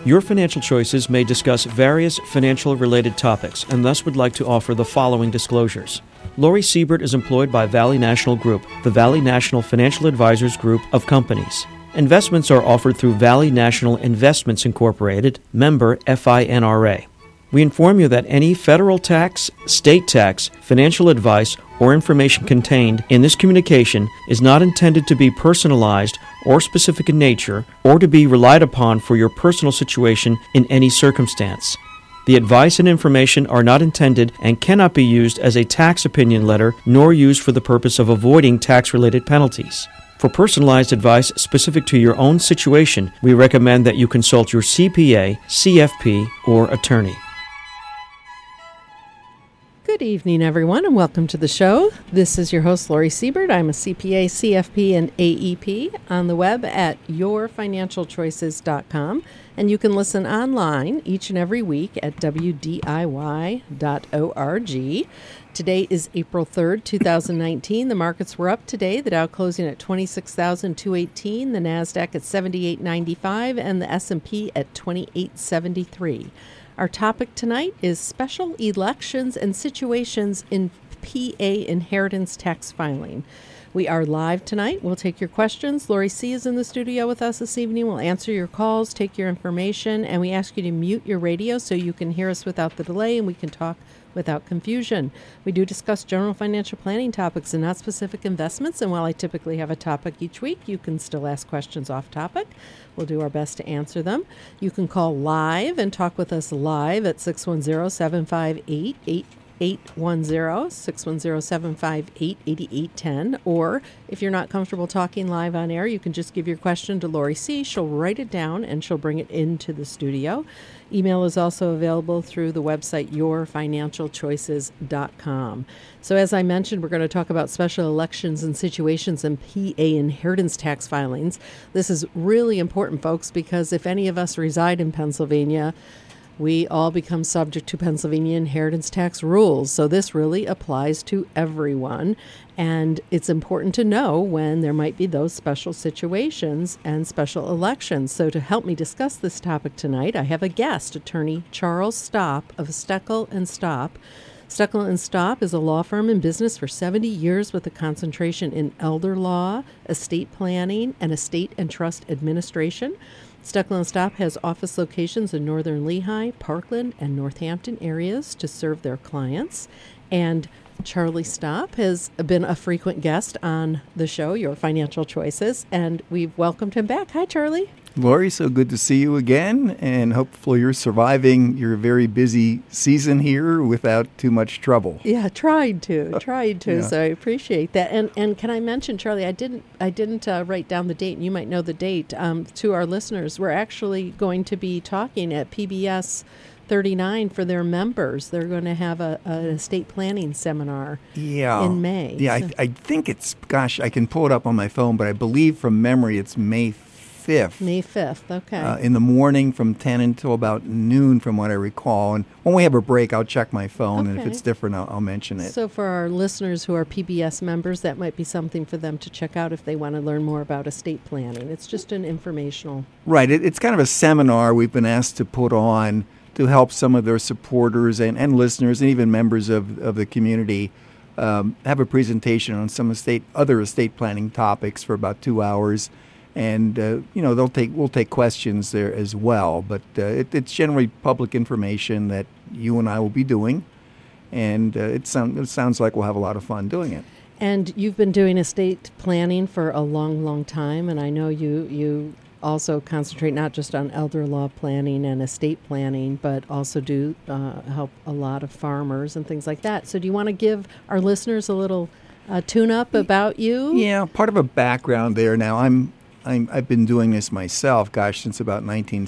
Your Financial Choices may discuss various financial-related topics and thus would like to offer the following disclosures. Lori Siebert is employed by Valley National Group, the Valley National Financial Advisors Group of companies. Investments are offered through Valley National Investments Incorporated, member FINRA. We inform you that any federal tax, state tax, financial advice, or information contained in this communication is not intended to be personalized or specific in nature or to be relied upon for your personal situation in any circumstance. The advice and information are not intended and cannot be used as a tax opinion letter nor used for the purpose of avoiding tax-related penalties. For personalized advice specific to your own situation, we recommend that you consult your CPA, CFP, or attorney. Good evening, everyone, and welcome to the show. This is your host, Lori Siebert. I'm a CPA, CFP, and AEP on the web at yourfinancialchoices.com, and you can listen online each and every week at wdiy.org. Today is April 3rd, 2019. The markets were up today. The Dow closing at 26,218, the NASDAQ at 78.95, and the S&P at 28.73. Our topic tonight is special elections and situations in PA inheritance tax filing. We are live tonight. We'll take your questions. Lori C. is in the studio with us this evening. We'll answer your calls, take your information, and we ask you to mute your radio so you can hear us without the delay and we can talk without confusion. We do discuss general financial planning topics and not specific investments, and while I typically have a topic each week, you can still ask questions off topic. We'll do our best to answer them. You can call live and talk with us live at 610-758-8810, 610-758-8810, or if you're not comfortable talking live on air, you can just give your question to Lori C. She'll write it down and she'll bring it into the studio. Email is also available through the website yourfinancialchoices.com. So as I mentioned, we're going to talk about special elections and situations and PA inheritance tax filings. This is really important, folks, because if any of us reside in Pennsylvania, we all become subject to Pennsylvania inheritance tax rules. So this really applies to everyone. And it's important to know when there might be those special situations and special elections. So to help me discuss this topic tonight, I have a guest, Attorney Charles Stopp of Steckel & Stopp. Steckel & Stopp is a law firm in business for 70 years with a concentration in elder law, estate planning, and estate and trust administration. Steckel & Stopp has office locations in northern Lehigh, Parkland, and Northampton areas to serve their clients. And Charlie Stopp has been a frequent guest on the show, Your Financial Choices, and we've welcomed him back. Hi, Charlie. Lori, so good to see you again, and hopefully you're surviving your very busy season here without too much trouble. Yeah, tried to, Yeah. So I appreciate that. And can I mention, Charlie, I didn't write down the date, and you might know the date, to our listeners. We're actually going to be talking at PBS 39 for their members. They're going to have an estate planning seminar in May. Yeah, So. I think it's, I can pull it up on my phone, but I believe from memory it's May 5th. May 5th, okay. In the morning from 10 until about noon from what I recall. And when we have a break, I'll check my phone, and if it's different, I'll mention it. So for our listeners who are PBS members, that might be something for them to check out if they want to learn more about estate planning. It's just an informational. Right. It's kind of a seminar we've been asked to put on to help some of their supporters and listeners and even members of the community have a presentation on some other estate planning topics for about 2 hours. And, we'll take questions there as well. But it's generally public information that you and I will be doing. And it sounds like we'll have a lot of fun doing it. And you've been doing estate planning for a long, long time. And I know you also concentrate not just on elder law planning and estate planning, but also do help a lot of farmers and things like that. So do you want to give our listeners a little tune-up about you? Yeah, part of a background there. Now, I've been doing this myself, since about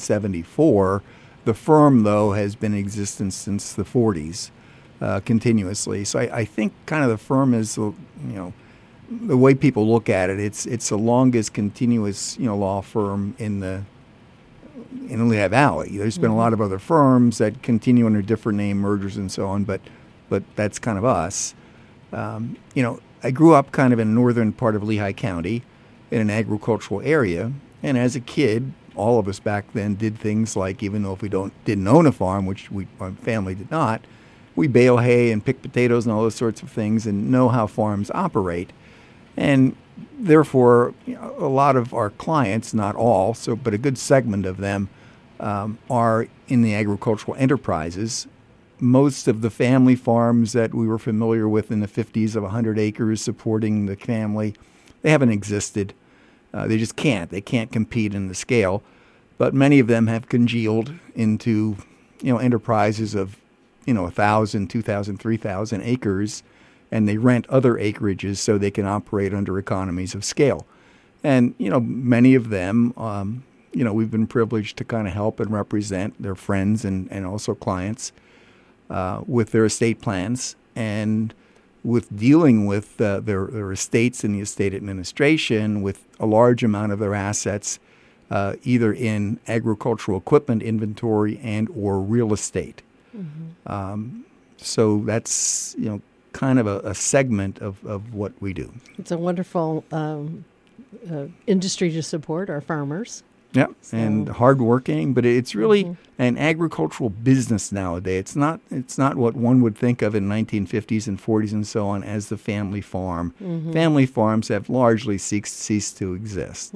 1974. The firm, though, has been in existence since the 40s, continuously. So I think kind of the firm is, the way people look at it, it's the longest continuous, law firm in Lehigh Valley. There's been a lot of other firms that continue under different name mergers and so on, but that's kind of us. I grew up kind of in the northern part of Lehigh County, in an agricultural area, and as a kid, all of us back then did things like, even though if we didn't own a farm, which our family did not, we bale hay and pick potatoes and all those sorts of things and know how farms operate. And therefore, a lot of our clients, not all, but a good segment of them are in the agricultural enterprises. Most of the family farms that we were familiar with in the 50s of 100 acres supporting the family, they haven't existed. They just can't. They can't compete in the scale. But many of them have congealed into, enterprises of, 1,000, 2,000, 3,000 acres, and they rent other acreages so they can operate under economies of scale. And, many of them, we've been privileged to kind of help and represent their friends and also clients with their estate plans and with dealing with their estates and the estate administration with a large amount of their assets either in agricultural equipment inventory and or real estate. Mm-hmm. So that's, kind of a segment of what we do. It's a wonderful industry to support our farmers. Yeah, and hardworking, but it's really an agricultural business nowadays. It's not what one would think of in 1950s and 40s and so on as the family farm. Mm-hmm. Family farms have largely ceased to exist,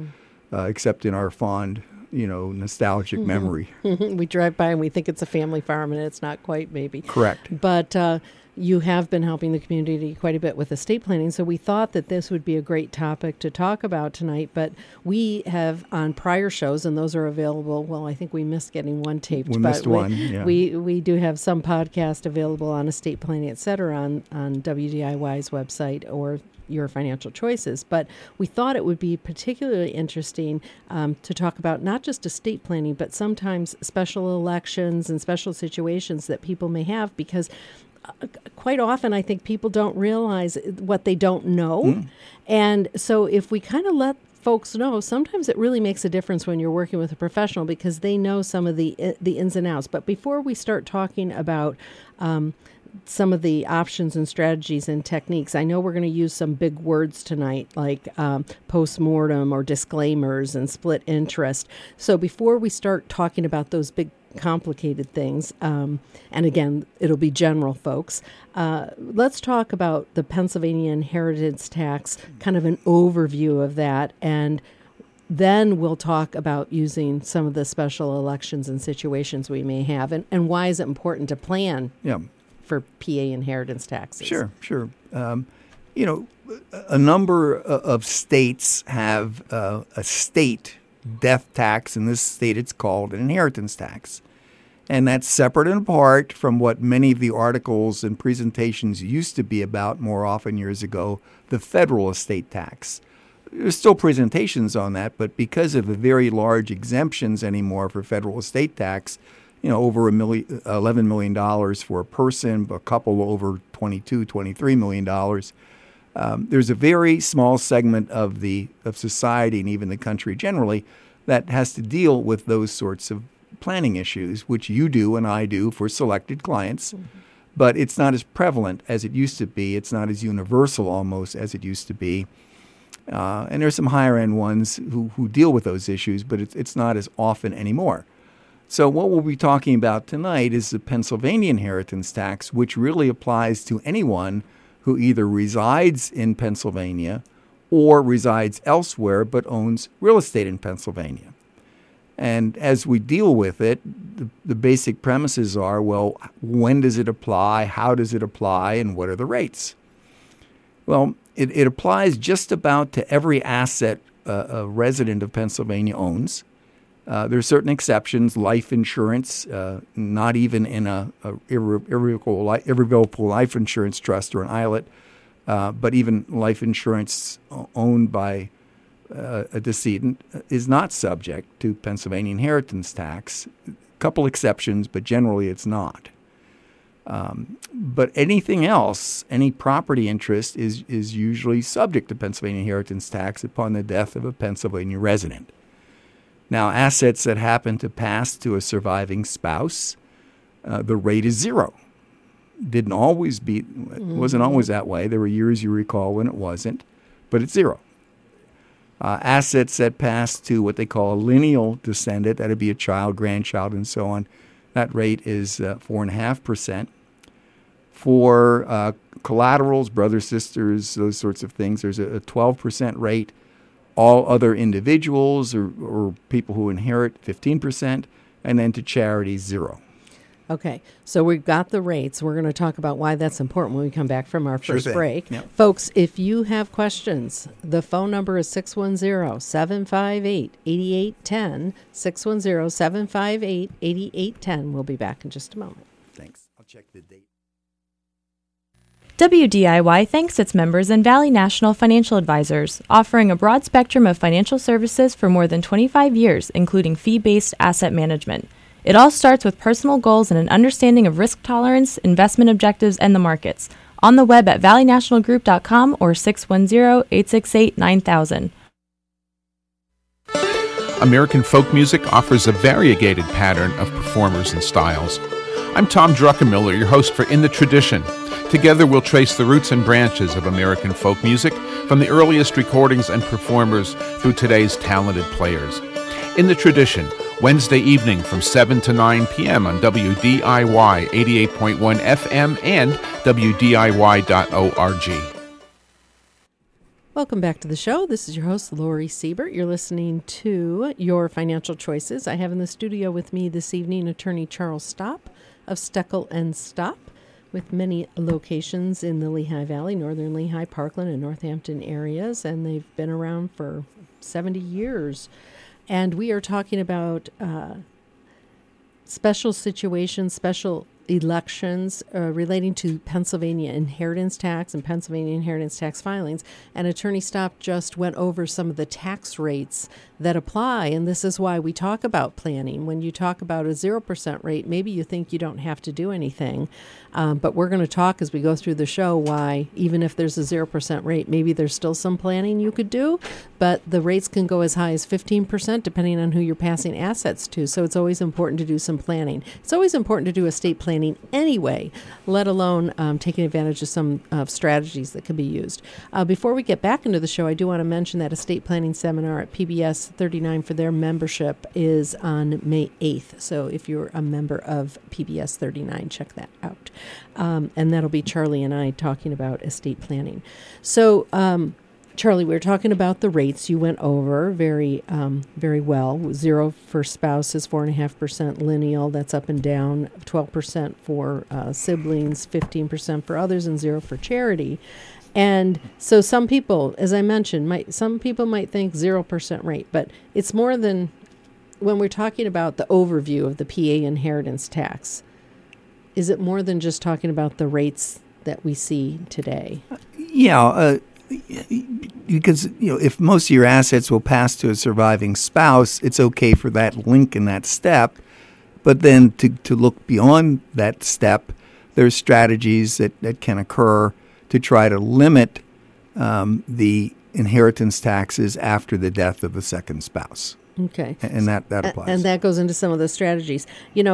except in our fond, nostalgic memory. We drive by and we think it's a family farm, and it's not quite, maybe. Correct. But you have been helping the community quite a bit with estate planning, so we thought that this would be a great topic to talk about tonight. But we have on prior shows, and those are available. Well, I think we missed getting one taped. We missed one. Yeah. We do have some podcast available on estate planning, et cetera, on WDIY's website or Your Financial Choices. But we thought it would be particularly interesting to talk about not just estate planning, but sometimes special elections and special situations that people may have, because quite often I think people don't realize what they don't know. And so if we kind of let folks know, sometimes it really makes a difference when you're working with a professional because they know some of the ins and outs. But before we start talking about some of the options and strategies and techniques, I know we're going to use some big words tonight like postmortem or disclaimers and split interest. So before we start talking about those big complicated things, and again, it'll be general, folks. Let's talk about the Pennsylvania inheritance tax, kind of an overview of that, and then we'll talk about using some of the special elections and situations we may have, and why is it important to plan for PA inheritance taxes. Sure. A number of states have a state death tax. In this state, it's called an inheritance tax. And that's separate and apart from what many of the articles and presentations used to be about more often years ago, the federal estate tax. There's still presentations on that, but because of the very large exemptions anymore for federal estate tax, over $11 million for a person, a couple over $23 million. There's a very small segment of society and even the country generally that has to deal with those sorts of planning issues, which you do and I do for selected clients. Mm-hmm. But it's not as prevalent as it used to be. It's not as universal almost as it used to be. And there's some higher end ones who deal with those issues, but it's not as often anymore. So what we'll be talking about tonight is the Pennsylvania inheritance tax, which really applies to anyone who either resides in Pennsylvania or resides elsewhere but owns real estate in Pennsylvania. And as we deal with it, the basic premises are, well, when does it apply, how does it apply, and what are the rates? Well, it applies just about to every asset a resident of Pennsylvania owns. There are certain exceptions, life insurance, not even in a irrevocable life insurance trust or an ILIT, but even life insurance owned by a decedent is not subject to Pennsylvania inheritance tax. A couple exceptions, but generally it's not. But anything else, any property interest is usually subject to Pennsylvania inheritance tax upon the death of a Pennsylvania resident. Now, assets that happen to pass to a surviving spouse, the rate is zero. Didn't always be, it wasn't always that way. There were years, you recall, when it wasn't, but it's zero. Assets that pass to what they call a lineal descendant, that would be a child, grandchild, and so on, that rate is 4.5%. For collaterals, brothers, sisters, those sorts of things, there's a 12% rate. All other individuals or people who inherit, 15%, and then to charity, 0. Okay, so we've got the rates. We're going to talk about why that's important when we come back from our first break. Yep. Folks, if you have questions, the phone number is 610-758-8810, 610-758-8810. We'll be back in just a moment. Thanks. I'll check the date. WDIY thanks its members and Valley National Financial Advisors, offering a broad spectrum of financial services for more than 25 years, including fee-based asset management. It all starts with personal goals and an understanding of risk tolerance, investment objectives, and the markets. On the web at valleynationalgroup.com or 610-868-9000. American folk music offers a variegated pattern of performers and styles. I'm Tom Druckenmiller, your host for In the Tradition. Together we'll trace the roots and branches of American folk music from the earliest recordings and performers through today's talented players. In the Tradition, Wednesday evening from 7 to 9 p.m. on WDIY 88.1 FM and WDIY.org. Welcome back to the show. This is your host, Lori Siebert. You're listening to Your Financial Choices. I have in the studio with me this evening attorney Charles Stopp of Steckel & Stopp, with many locations in the Lehigh Valley, northern Lehigh, Parkland, and Northampton areas, and they've been around for 70 years. And we are talking about special situations, special elections relating to Pennsylvania inheritance tax and Pennsylvania inheritance tax filings. And Attorney Stopp just went over some of the tax rates that apply. And this is why we talk about planning. When you talk about a 0% rate, maybe you think you don't have to do anything. But we're going to talk as we go through the show why, even if there's a 0% rate, maybe there's still some planning you could do. But the rates can go as high as 15% depending on who you're passing assets to. So it's always important to do some planning. It's always important to do estate planning anyway, let alone taking advantage of some strategies that can be used. Before we get back into the show, I do want to mention that estate planning seminar at PBS 39 for their membership is on May 8th. So if you're a member of PBS 39, check that out. And that'll be Charlie and I talking about estate planning. So, Charlie, we were talking about the rates you went over very well. 0 for spouses, 4.5% lineal, that's up and down, 12% for siblings, 15% for others, and 0 for charity. And so some people, as I mentioned, some people might think 0% rate, but it's more than, when we're talking about the overview of the PA inheritance tax, is it more than just talking about the rates that we see today? Yeah, because if most of your assets will pass to a surviving spouse, it's okay for that link in that step. But then to look beyond that step, there's strategies that can occur to try to limit the inheritance taxes after the death of the second spouse. Okay. And that applies. And that goes into some of the strategies.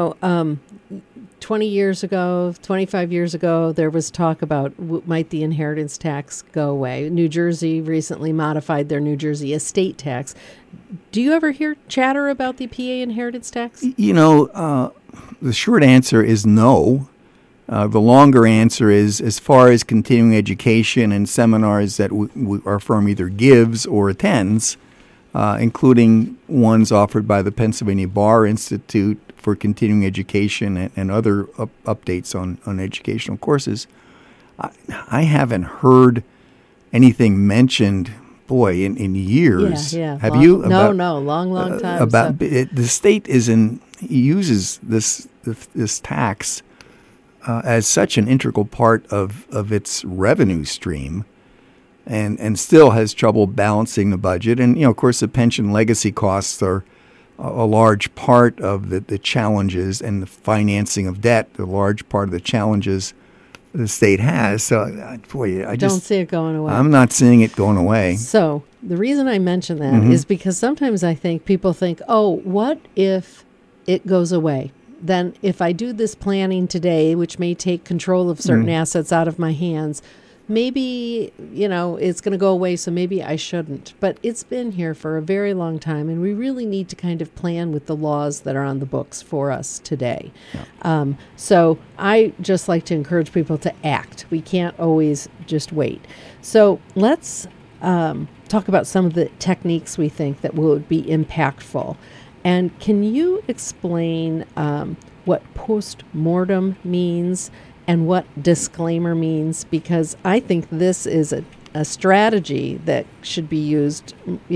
20 years ago, 25 years ago, there was talk about might the inheritance tax go away. New Jersey recently modified their New Jersey estate tax. Do you ever hear chatter about the PA inheritance tax? The short answer is no. The longer answer is, as far as continuing education and seminars that our firm either gives or attends, including ones offered by the Pennsylvania Bar Institute for continuing education and other updates on educational courses, I haven't heard anything mentioned, in years. Yeah. Have you? Long time. The state uses this tax as such an integral part of its revenue stream, and still has trouble balancing the budget. And of course, the pension legacy costs are a large part of the challenges, and the financing of debt, a large part of the challenges the state has. So, I don't see it going away. I'm not seeing it going away. So the reason I mention that is because sometimes I think people think, what if it goes away? Then if I do this planning today, which may take control of certain assets out of my hands, maybe, it's going to go away, so maybe I shouldn't. But it's been here for a very long time, and we really need to kind of plan with the laws that are on the books for us today. Yeah. So I just like to encourage people to act. We can't always just wait. So let's talk about some of the techniques we think that would be impactful. And can you explain what post-mortem means and what disclaimer means? Because I think this is a strategy that should be used,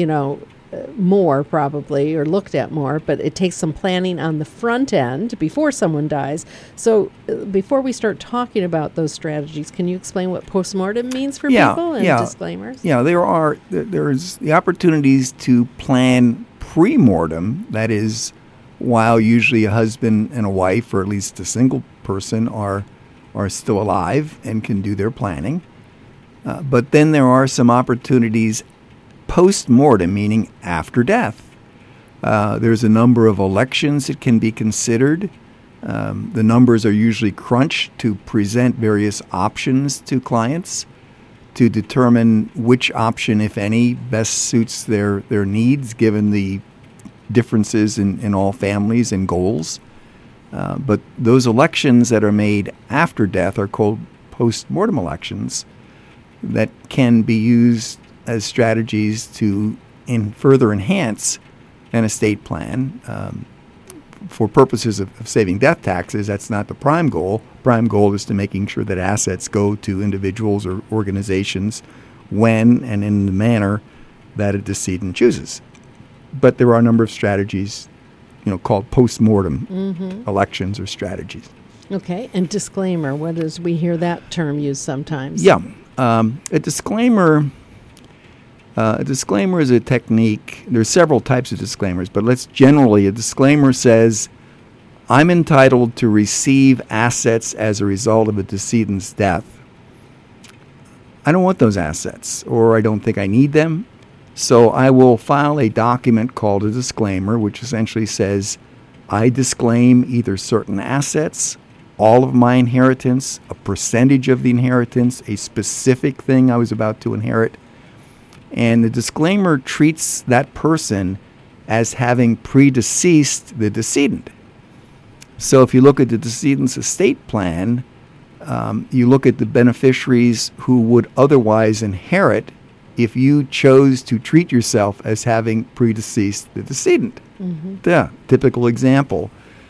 more probably, or looked at more, but it takes some planning on the front end before someone dies. So before we start talking about those strategies, can you explain what postmortem means for people and disclaimers? Yeah, there's the opportunities to plan pre-mortem, that is, while usually a husband and a wife, or at least a single person, are still alive and can do their planning. But then there are some opportunities post-mortem, meaning after death. There's a number of elections that can be considered. The numbers are usually crunched to present various options to clients to determine which option, if any, best suits their needs, given the differences in all families and goals. But those elections that are made after death are called post-mortem elections that can be used as strategies to further enhance an estate plan. For purposes of saving death taxes, that's not the prime goal. Prime goal is to making sure that assets go to individuals or organizations when and in the manner that a decedent chooses. But there are a number of strategies, called post-mortem elections or strategies. Okay, and disclaimer, we hear that term used sometimes. Yeah, a disclaimer is a technique. There's several types of disclaimers, but a disclaimer says, I'm entitled to receive assets as a result of a decedent's death. I don't want those assets, or I don't think I need them, so I will file a document called a disclaimer, which essentially says, I disclaim either certain assets, all of my inheritance, a percentage of the inheritance, a specific thing I was about to inherit. And the disclaimer treats that person as having predeceased the decedent. So if you look at the decedent's estate plan, you look at the beneficiaries who would otherwise inherit if you chose to treat yourself as having predeceased the decedent. Mm-hmm. Yeah, typical example.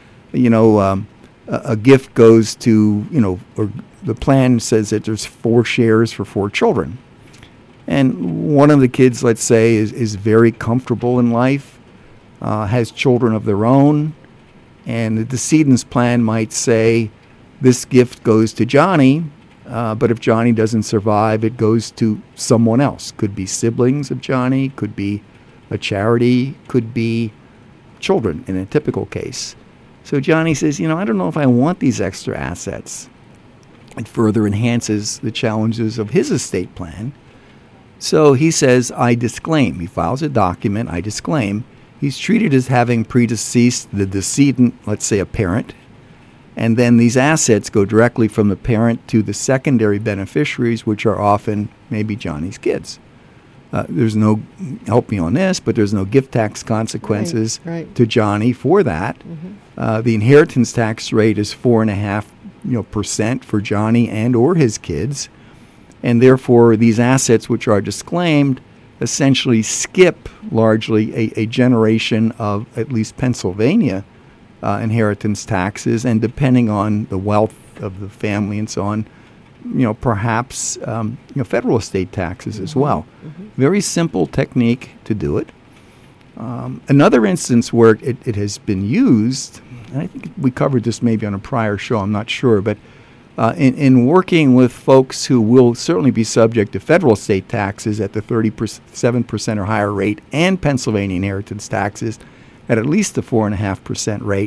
A gift goes to, or the plan says that there's 4 shares for 4 children. And one of the kids, let's say, is very comfortable in life, has children of their own, and the decedent's plan might say, this gift goes to Johnny, but if Johnny doesn't survive, it goes to someone else. Could be siblings of Johnny, could be a charity, could be children in a typical case. So Johnny says, I don't know if I want these extra assets. It further enhances the challenges of his estate plan. So he says, I disclaim. He files a document, I disclaim. He's treated as having predeceased the decedent, let's say a parent, and then these assets go directly from the parent to the secondary beneficiaries, which are often maybe Johnny's kids. There's no, help me on this, but there's no gift tax consequences to Johnny for that. Mm-hmm. The inheritance tax rate is 4.5% for Johnny and or his kids. And therefore, these assets which are disclaimed essentially skip largely a generation of at least Pennsylvania inheritance taxes, and depending on the wealth of the family and so on, perhaps federal estate taxes as well. Mm-hmm. Very simple technique to do it. Another instance where it has been used, and I think we covered this maybe on a prior show, I'm not sure, but in working with folks who will certainly be subject to federal estate taxes at the 37% or higher rate, and Pennsylvania inheritance taxes at least the 4.5% rate.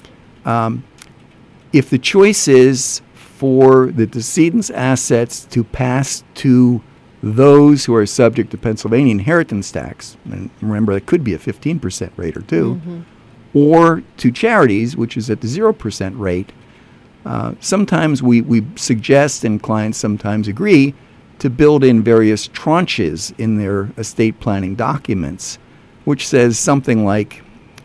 If the choice is for the decedent's assets to pass to those who are subject to Pennsylvania inheritance tax, and remember that could be a 15% rate or two, mm-hmm. or to charities, which is at the 0% rate, sometimes we suggest, and clients sometimes agree, to build in various tranches in their estate planning documents, which says something like,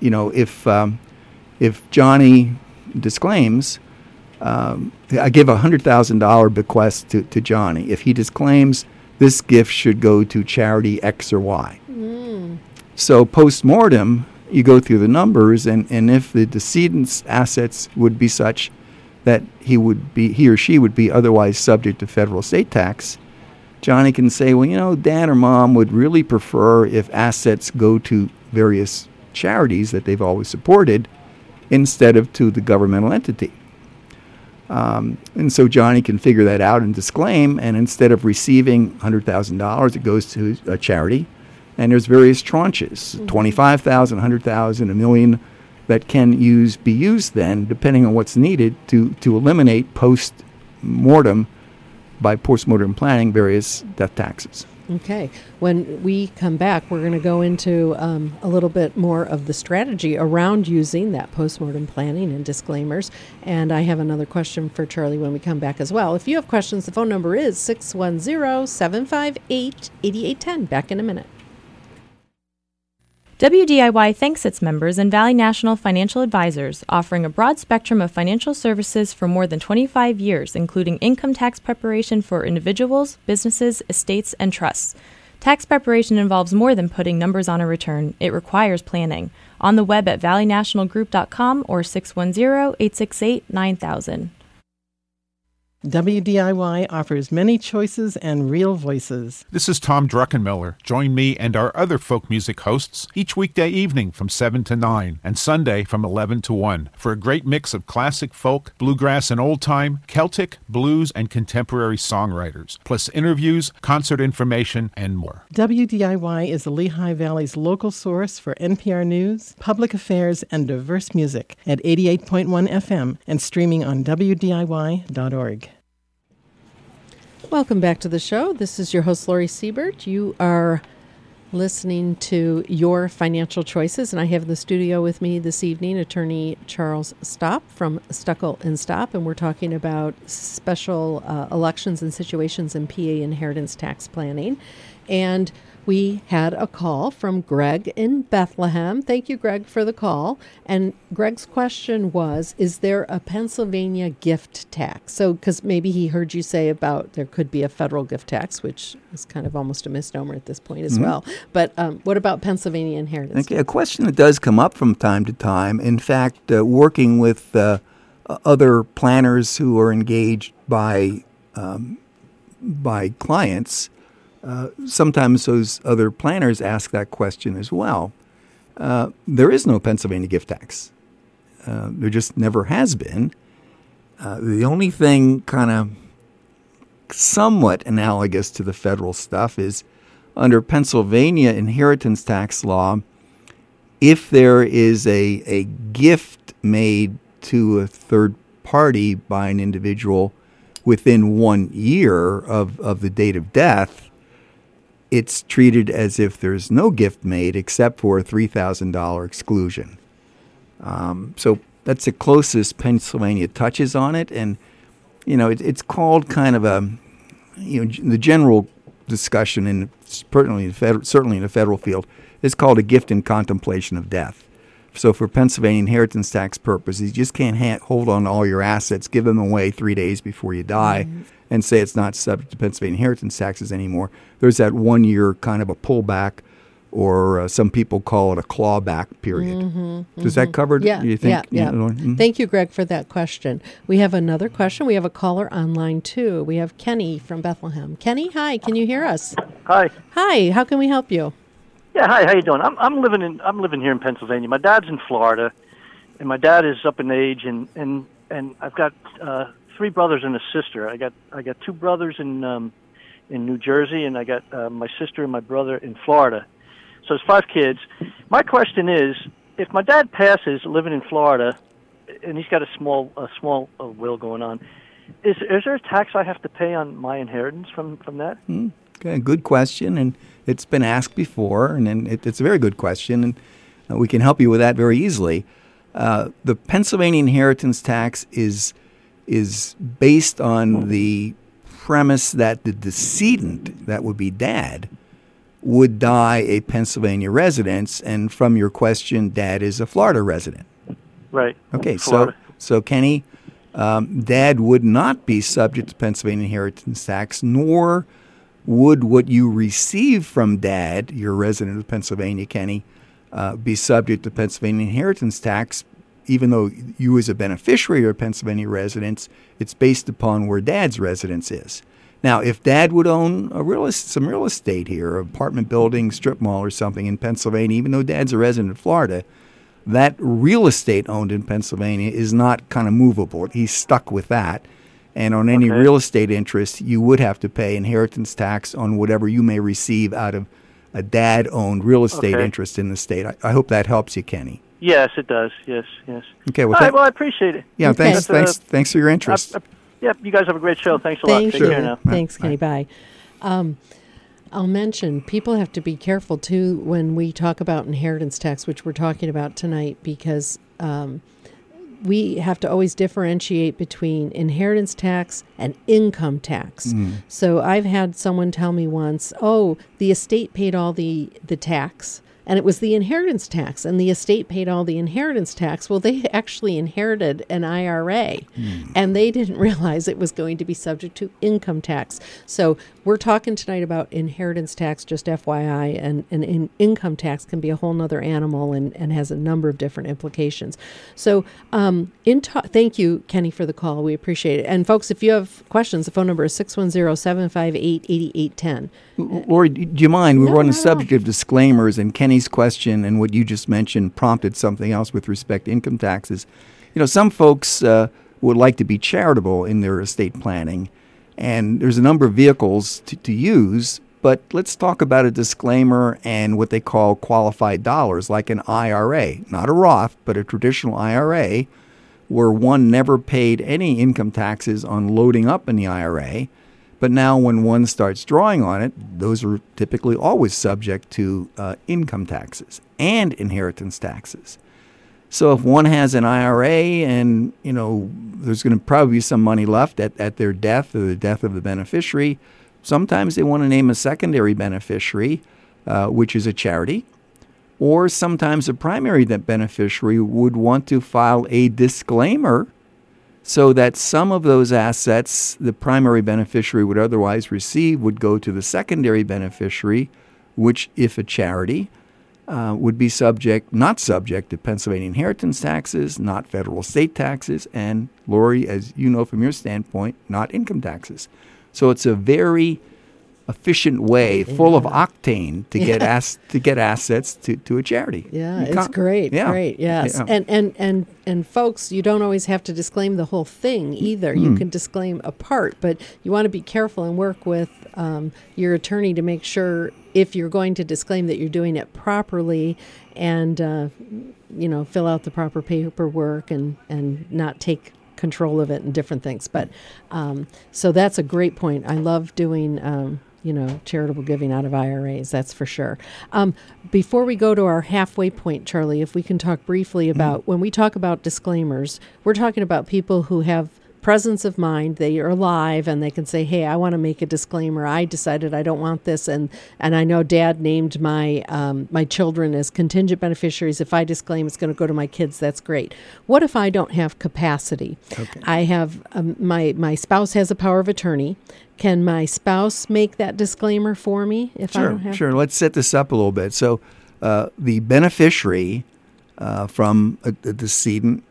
if Johnny disclaims, I give a $100,000 bequest to Johnny. If he disclaims, this gift should go to charity X or Y. So post-mortem, you go through the numbers, and if the decedent's assets would be such that he or she would be otherwise subject to federal estate tax, Johnny can say, well, Dad or Mom would really prefer if assets go to various charities that they've always supported instead of to the governmental entity. And so Johnny can figure that out and disclaim, and instead of receiving $100,000, it goes to a charity. And there's various tranches, $25,000, $100,000, $1 million, that can be used then, depending on what's needed, to eliminate post-mortem, by post-mortem planning, various death taxes. Okay. When we come back, we're going to go into a little bit more of the strategy around using that postmortem planning and disclaimers. And I have another question for Charlie when we come back as well. If you have questions, the phone number is 610-758-8810. Back in a minute. WDIY thanks its members and Valley National Financial Advisors, offering a broad spectrum of financial services for more than 25 years, including income tax preparation for individuals, businesses, estates, and trusts. Tax preparation involves more than putting numbers on a return. It requires planning. On the web at valleynationalgroup.com or 610-868-9000. WDIY offers many choices and real voices. This is Tom Druckenmiller. Join me and our other folk music hosts each weekday evening from 7 to 9 and Sunday from 11 to 1 for a great mix of classic folk, bluegrass and old-time, Celtic, blues, and contemporary songwriters, plus interviews, concert information, and more. WDIY is the Lehigh Valley's local source for NPR news, public affairs, and diverse music at 88.1 FM and streaming on WDIY.org. Welcome back to the show. This is your host, Laurie Siebert. You are listening to Your Financial Choices, and I have in the studio with me this evening attorney Charles Stopp from Stuckel & Stopp, and we're talking about special elections and situations in PA inheritance tax planning. And we had a call from Greg in Bethlehem. Thank you, Greg, for the call. And Greg's question was, is there a Pennsylvania gift tax? So, because maybe he heard you say about there could be a federal gift tax, which is kind of almost a misnomer at this point as well. But what about Pennsylvania inheritance? Okay, a question that does come up from time to time. In fact, working with other planners who are engaged by clients, sometimes those other planners ask that question as well. There is no Pennsylvania gift tax. There just never has been. The only thing kind of somewhat analogous to the federal stuff is under Pennsylvania inheritance tax law, if there is a gift made to a third party by an individual within 1 year of the date of death, it's treated as if there's no gift made except for a $3,000 exclusion. So that's the closest Pennsylvania touches on it. And, it's called kind of the general discussion, and certainly in the federal field, is called a gift in contemplation of death. So for Pennsylvania inheritance tax purposes, you just can't hold on to all your assets, give them away 3 days before you die, and say it's not subject to Pennsylvania inheritance taxes anymore. There's that 1 year kind of a pullback, or some people call it a clawback period. Does that cover it? Yeah, you think? yeah. Thank you, Greg, for that question. We have another question. We have a caller online, too. We have Kenny from Bethlehem. Kenny, hi. Can you hear us? Hi. Hi. How can we help you? Yeah, hi. How you doing? I'm living here in Pennsylvania. My dad's in Florida, and my dad is up in age, and I've got 3 brothers and a sister. I got 2 brothers in New Jersey, and I got my sister and my brother in Florida. So it's 5 kids. My question is, if my dad passes living in Florida, and he's got a small will going on, is there a tax I have to pay on my inheritance from that? Okay, good question, and it's been asked before, and it's a very good question, and we can help you with that very easily. The Pennsylvania inheritance tax is based on the premise that the decedent, that would be Dad, would die a Pennsylvania resident, and from your question, Dad is a Florida resident. Right. Okay, Florida. so Kenny, Dad would not be subject to Pennsylvania inheritance tax, nor would what you receive from Dad, your resident of Pennsylvania, Kenny, be subject to Pennsylvania inheritance tax, even though you as a beneficiary of Pennsylvania residence, it's based upon where Dad's residence is. Now, if Dad would own some real estate here, an apartment building, strip mall or something in Pennsylvania, even though Dad's a resident of Florida, that real estate owned in Pennsylvania is not kind of movable. He's stuck with that. And on any real estate interest, you would have to pay inheritance tax on whatever you may receive out of a Dad-owned real estate interest in the state. I hope that helps you, Kenny. Yes, it does. Yes. Okay. Well, all right, well, I appreciate it. Yeah. Okay. Thanks for your interest. Yep. You guys have a great show. Thanks a lot. Thank Take you. care now. Thanks, Kenny. Bye. I'll mention people have to be careful too when we talk about inheritance tax, which we're talking about tonight, because we have to always differentiate between inheritance tax and income tax. So I've had someone tell me once, oh, the estate paid all the tax, and it was the inheritance tax, and the estate paid all the inheritance tax. Well, they actually inherited an IRA, and they didn't realize it was going to be subject to income tax. So we're talking tonight about inheritance tax, just FYI, and income tax can be a whole nother animal and has a number of different implications. So thank you, Kenny, for the call. We appreciate it. And folks, if you have questions, the phone number is 610-758-8810. Lori, do you mind? We were on the not at subject of disclaimers, and Kenny's question and what you just mentioned prompted something else with respect to income taxes. You know, some folks would like to be charitable in their estate planning, and there's a number of vehicles to use, but let's talk about a disclaimer and what they call qualified dollars, like an IRA, not a Roth, but a traditional IRA, where one never paid any income taxes on loading up in the IRA. But now when one starts drawing on it, those are typically always subject to income taxes and inheritance taxes. So if one has an IRA and, you know, there's going to probably be some money left at their death or the death of the beneficiary, sometimes they want to name a secondary beneficiary, which is a charity. Or sometimes a primary beneficiary would want to file a disclaimer so that some of those assets the primary beneficiary would otherwise receive would go to the secondary beneficiary, which, if a charity, would be not subject to Pennsylvania inheritance taxes, not federal estate taxes, and, Lori, as you know from your standpoint, not income taxes. So it's a very efficient way, full of octane, to get assets to a charity. Yeah, it's great. Yeah. Great. Yes. Yeah. And folks, you don't always have to disclaim the whole thing either. You can disclaim a part, but you want to be careful and work with your attorney to make sure, if you're going to disclaim, that you're doing it properly and fill out the proper paperwork and not take control of it and different things. But so that's a great point. I love doing charitable giving out of IRAs, that's for sure. Before we go to our halfway point, Charlie, if we can talk briefly about, when we talk about disclaimers, we're talking about people who have presence of mind. They are alive and they can say, hey, I want to make a disclaimer. I decided I don't want this. And I know Dad named my my children as contingent beneficiaries. If I disclaim, it's going to go to my kids. That's great. What if I don't have capacity? Okay. I have my spouse has a power of attorney. Can my spouse make that disclaimer for me if I don't have? Sure. Let's set this up a little bit. So the beneficiary from a decedent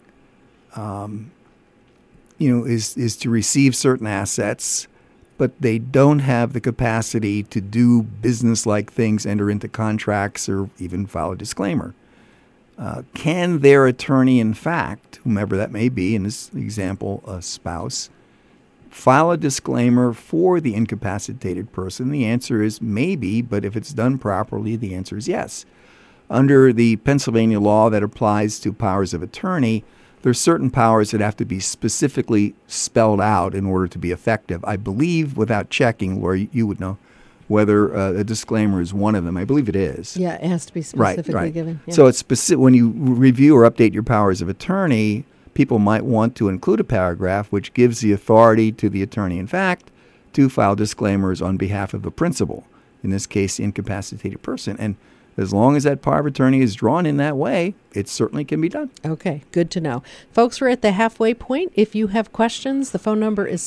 is to receive certain assets, but they don't have the capacity to do business-like things, enter into contracts, or even file a disclaimer. Can their attorney, in fact, whomever that may be, in this example, a spouse, file a disclaimer for the incapacitated person? The answer is maybe, but if it's done properly, the answer is yes. Under the Pennsylvania law that applies to powers of attorney, there's certain powers that have to be specifically spelled out in order to be effective. I believe, without checking, Laura, you would know whether a disclaimer is one of them. I believe it is. Yeah, it has to be specifically given. Yeah. So it's when you review or update your powers of attorney, people might want to include a paragraph which gives the authority to the attorney, in fact, to file disclaimers on behalf of the principal, in this case, the incapacitated person. And as long as that power of attorney is drawn in that way, it certainly can be done. Okay, good to know. Folks, we're at the halfway point. If you have questions, the phone number is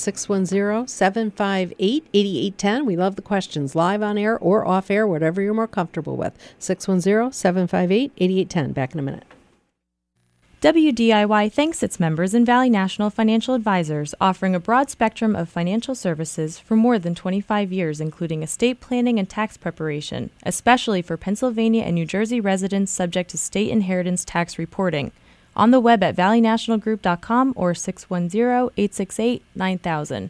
610-758-8810. We love the questions, live on air or off air, whatever you're more comfortable with. 610-758-8810. Back in a minute. WDIY thanks its members and Valley National Financial Advisors, offering a broad spectrum of financial services for more than 25 years, including estate planning and tax preparation, especially for Pennsylvania and New Jersey residents subject to state inheritance tax reporting. On the web at valleynationalgroup.com or 610-868-9000.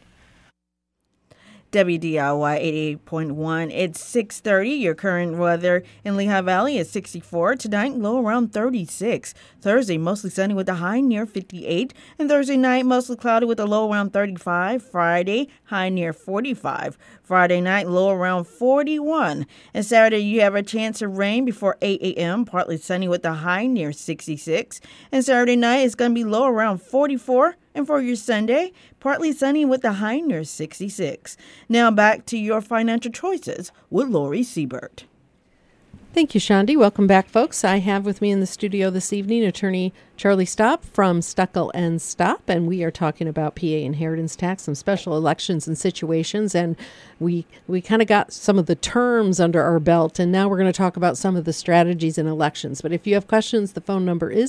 WDIY 88.1. It's 6:30. Your current weather in Lehigh Valley is 64. Tonight, low around 36. Thursday, mostly sunny with a high near 58. And Thursday night, mostly cloudy with a low around 35. Friday, high near 45. Friday night, low around 41. And Saturday, you have a chance of rain before 8 a.m., partly sunny with a high near 66. And Saturday night, it's going to be low around 44. And for your Sunday, partly sunny with a high near 66. Now back to your financial choices with Lori Siebert. Thank you, Shandi. Welcome back, folks. I have with me in the studio this evening attorney Charlie Stopp from Stuckel and Stopp, and we are talking about PA inheritance tax, some special elections and situations, and we kind of got some of the terms under our belt, and now we're going to talk about some of the strategies in elections. But if you have questions, the phone number is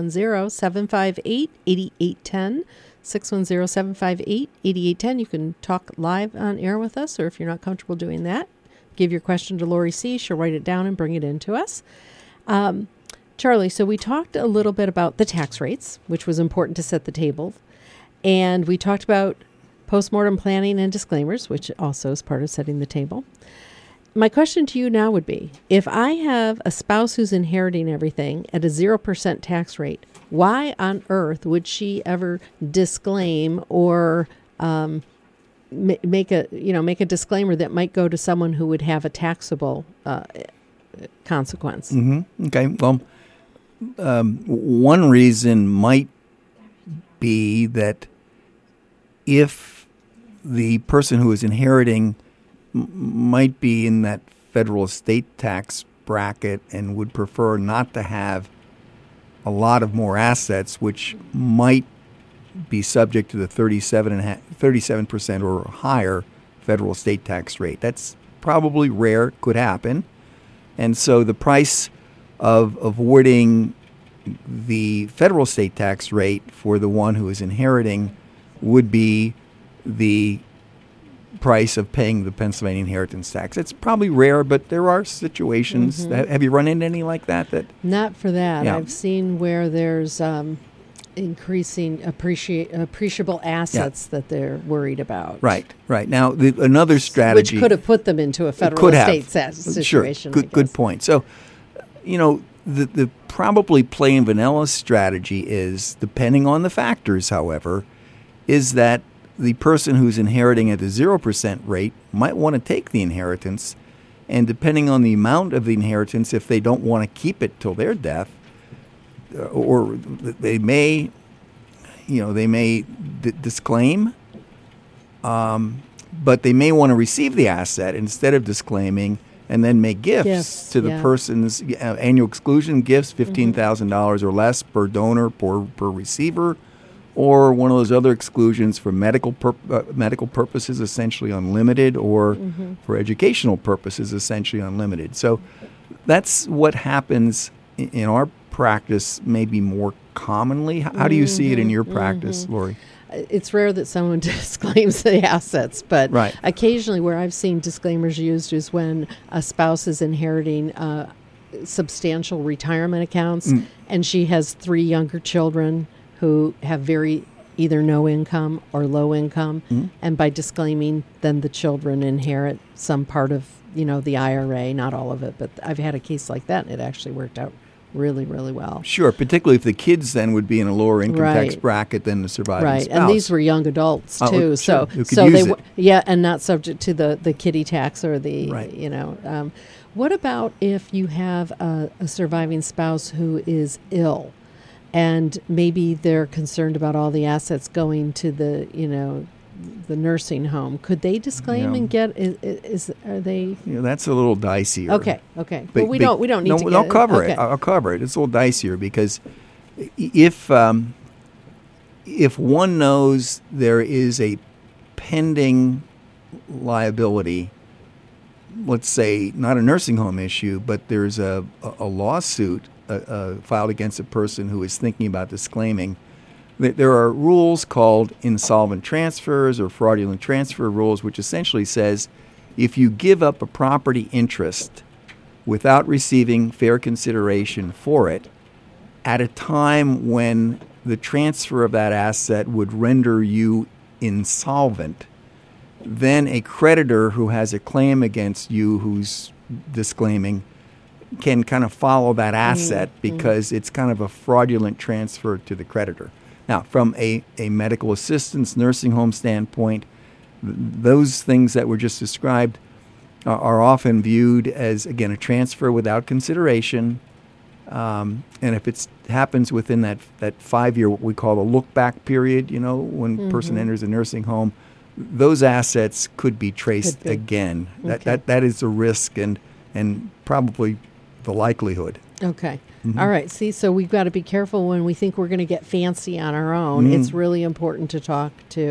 610-758-8810. 610-758-8810. You can talk live on air with us, or if you're not comfortable doing that, give your question to Lori C. She'll write it down and bring it in to us. Charlie, so we talked a little bit about the tax rates, which was important to set the table. And we talked about postmortem planning and disclaimers, which also is part of setting the table. My question to you now would be, if I have a spouse who's inheriting everything at a 0% tax rate, why on earth would she ever disclaim or make a disclaimer that might go to someone who would have a taxable consequence? Mm-hmm. Okay. Well, one reason might be that if the person who is inheriting might be in that federal estate tax bracket and would prefer not to have a lot of more assets, which might be subject to the 37% or higher federal estate tax rate. That's probably rare, could happen. And so the price of avoiding the federal estate tax rate for the one who is inheriting would be the price of paying the Pennsylvania inheritance tax. It's probably rare, but there are situations. Mm-hmm. Have you run into any like that? Not for that. Yeah. I've seen where there's increasing appreciable assets that they're worried about. Right. Now, another strategy, which could have put them into a federal estate situation. Sure. Good point. So, the probably plain vanilla strategy is, depending on the factors, however, is that the person who's inheriting at the 0% rate might want to take the inheritance, and depending on the amount of the inheritance, if they don't want to keep it till their death, or they may disclaim, but they may want to receive the asset instead of disclaiming, and then make gifts to the person's annual exclusion gifts, $15,000 or less per donor per receiver, or one of those other exclusions for medical purposes, essentially unlimited, or for educational purposes, essentially unlimited. So that's what happens in our practice, maybe more commonly. How do you see it in your practice, Lori? It's rare that someone disclaims the assets, but right. Occasionally where I've seen disclaimers used is when a spouse is inheriting substantial retirement accounts, and she has 3 younger children who have either no income or low income, and by disclaiming, then the children inherit some part of the IRA, not all of it, but I've had a case like that, and it actually worked out really, really well. Sure, particularly if the kids then would be in a lower income tax bracket than the surviving spouse. And these were young adults too, so and not subject to the kiddie tax or the What about if you have a surviving spouse who is ill? And maybe they're concerned about all the assets going to the the nursing home, could they disclaim and get? Are they? That's a little dicier. Okay. But we don't need to. I'll cover it. I'll cover it. It's a little dicier because if one knows there is a pending liability, let's say not a nursing home issue, but there's a lawsuit filed against a person who is thinking about disclaiming. There are rules called insolvent transfers or fraudulent transfer rules, which essentially says if you give up a property interest without receiving fair consideration for it at a time when the transfer of that asset would render you insolvent, then a creditor who has a claim against you who's disclaiming can kind of follow that asset because it's kind of a fraudulent transfer to the creditor. Now, from a medical assistance nursing home standpoint, those things that were just described are often viewed as, again, a transfer without consideration. And if it happens within that 5-year, what we call the look-back period, when a person enters a nursing home, those assets could be traced again. Okay. That is the risk and probably the likelihood. Okay. All right. See, so we've got to be careful when we think we're going to get fancy on our own. It's really important to talk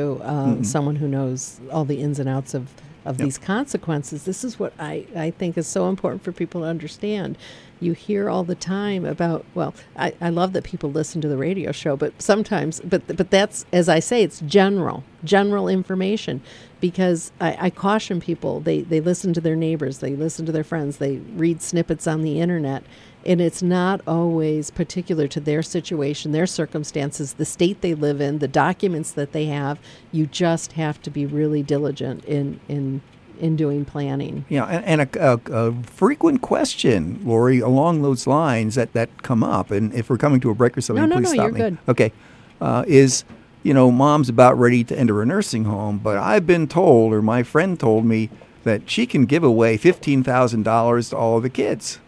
to someone who knows all the ins and outs of these consequences. This is what I think is so important for people to understand. You hear all the time about, I love that people listen to the radio show, but sometimes, but that's, as I say, it's general information, because I caution people, they listen to their neighbors, they listen to their friends, they read snippets on the internet, and it's not always particular to their situation, their circumstances, the state they live in, the documents that they have. You just have to be really diligent in doing planning. Yeah, and a frequent question, Lori, along those lines that come up, and if we're coming to a break or something, please stop me. You're good. Okay, is, mom's about ready to enter a nursing home, but I've been told, or my friend told me, that she can give away $15,000 to all of the kids.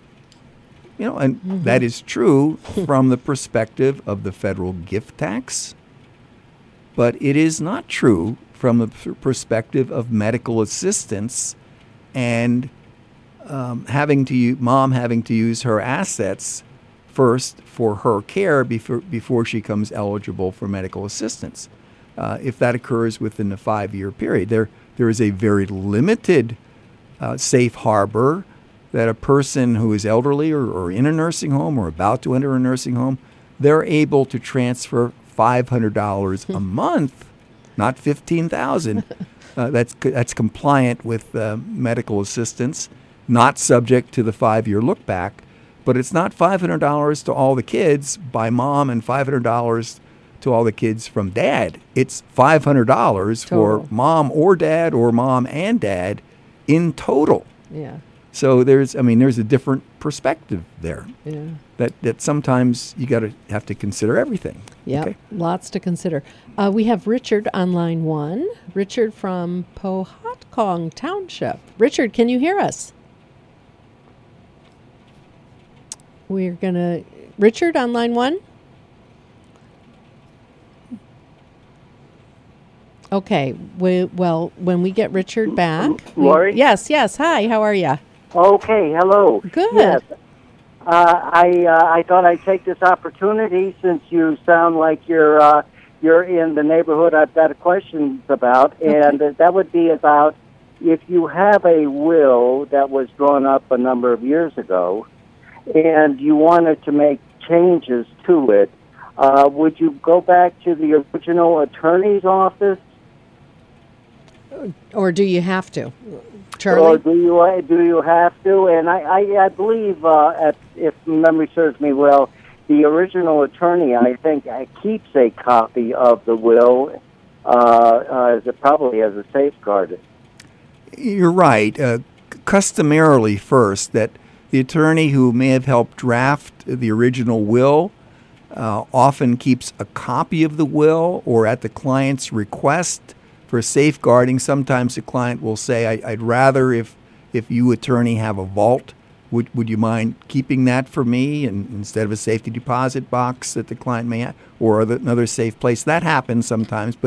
And that is true from the perspective of the federal gift tax, but it is not true from the perspective of medical assistance and mom having to use her assets first for her care before she becomes eligible for medical assistance. If that occurs within the 5-year period, there is a very limited safe harbor that a person who is elderly or in a nursing home or about to enter a nursing home, they're able to transfer $500 a month, not $15,000. That's compliant with medical assistance, not subject to the 5-year look back. But it's not $500 to all the kids by mom and $500 to all the kids from dad. It's $500 for mom or dad or mom and dad in total. Yeah. So there's a different perspective there. Yeah. That sometimes you have to consider everything. Yeah, okay? Lots to consider. We have Richard on line 1. Richard from Pohatcong Township. Richard, can you hear us? Richard on line 1? Okay. When we get Richard back. Lori? Yes. Hi, how are you? Okay, hello. Good. Yes. I thought I'd take this opportunity, since you sound like you're in the neighborhood I've got questions about, and that would be about if you have a will that was drawn up a number of years ago, and you wanted to make changes to it, would you go back to the original attorney's office? Or do you have to? Charlie? Or do you have to? And I believe, if memory serves me well, the original attorney, I think, keeps a copy of the will, probably as a safeguard. You're right. Customarily, first, that the attorney who may have helped draft the original will often keeps a copy of the will, or at the client's request for safeguarding. Sometimes the client will say, I'd rather if you, attorney, have a vault, would you mind keeping that for me, and instead of a safety deposit box that the client may have, or another safe place. That happens sometimes, but